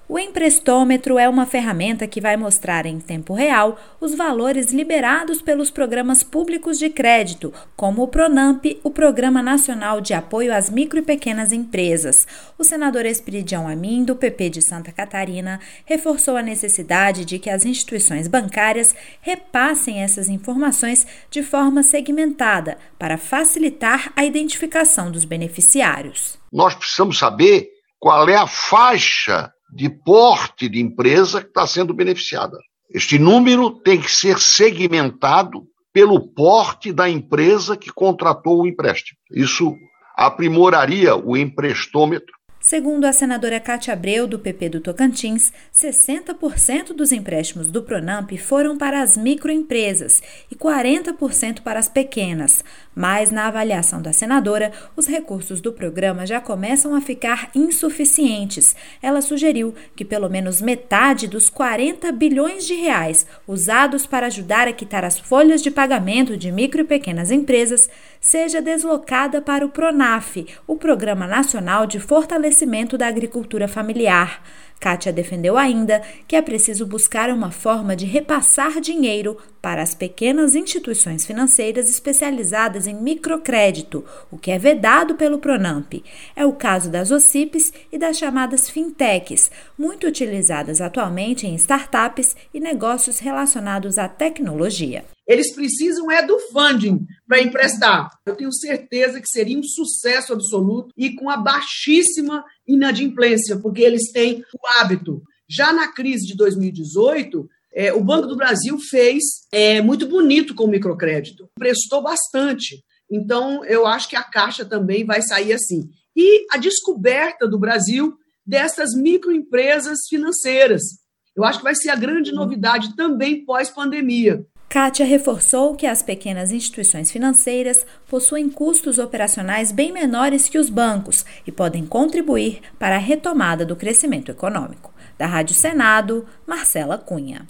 O emprestômetro é uma ferramenta que vai mostrar em tempo real os valores liberados pelos programas públicos de crédito, como o Pronamp, o Programa Nacional de Apoio às Micro e Pequenas Empresas. O senador Esperidião Amin, do PP de Santa Catarina, reforçou a necessidade de que as instituições bancárias repassem essas informações de forma segmentada para facilitar a identificação dos beneficiários. Nós precisamos saber qual é a faixa de porte de empresa que está sendo beneficiada. Este número tem que ser segmentado pelo porte da empresa que contratou o empréstimo. Isso aprimoraria o emprestômetro. Segundo a senadora Cátia Abreu, do PP do Tocantins, 60% dos empréstimos do Pronamp foram para as microempresas e 40% para as pequenas. Mas, na avaliação da senadora, os recursos do programa já começam a ficar insuficientes. Ela sugeriu que pelo menos metade dos 40 bilhões de reais usados para ajudar a quitar as folhas de pagamento de micro e pequenas empresas seja deslocada para o PRONAF, o Programa Nacional de Fortalecimento da Agricultura Familiar. Cátia defendeu ainda que é preciso buscar uma forma de repassar dinheiro para as pequenas instituições financeiras especializadas em microcrédito, o que é vedado pelo Pronamp. É o caso das OCIPs e das chamadas fintechs, muito utilizadas atualmente em startups e negócios relacionados à tecnologia. Eles precisam do funding para emprestar. Eu tenho certeza que seria um sucesso absoluto e com a baixíssima inadimplência, porque eles têm o hábito. Já na crise de 2018, o Banco do Brasil fez muito bonito com o microcrédito, prestou bastante. Então, eu acho que a Caixa também vai sair assim. E a descoberta do Brasil dessas microempresas financeiras. Eu acho que vai ser a grande novidade também pós-pandemia. Cátia reforçou que as pequenas instituições financeiras possuem custos operacionais bem menores que os bancos e podem contribuir para a retomada do crescimento econômico. Da Rádio Senado, Marcela Cunha.